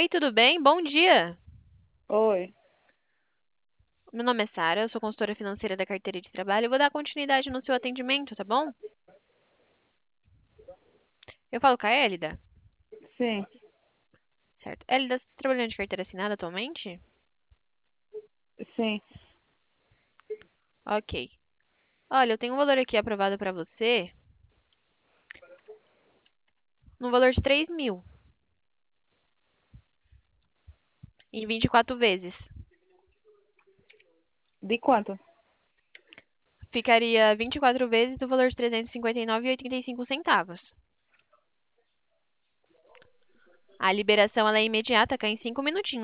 Oi, tudo bem? Bom dia. Oi, Meu nome é Sara, eu sou consultora financeira da carteira de trabalho. Eu vou dar continuidade no seu atendimento, tá bom? Eu falo com a Hélida, sim, certo? Hélida, você está trabalhando de carteira assinada atualmente? sim. Ok. Olha, eu tenho um valor aqui aprovado para você, no valor de 3.000, em 24 vezes. De quanto? Ficaria 24 vezes do valor de 359,85 centavos. A liberação ela é imediata, cai em 5 minutinhos.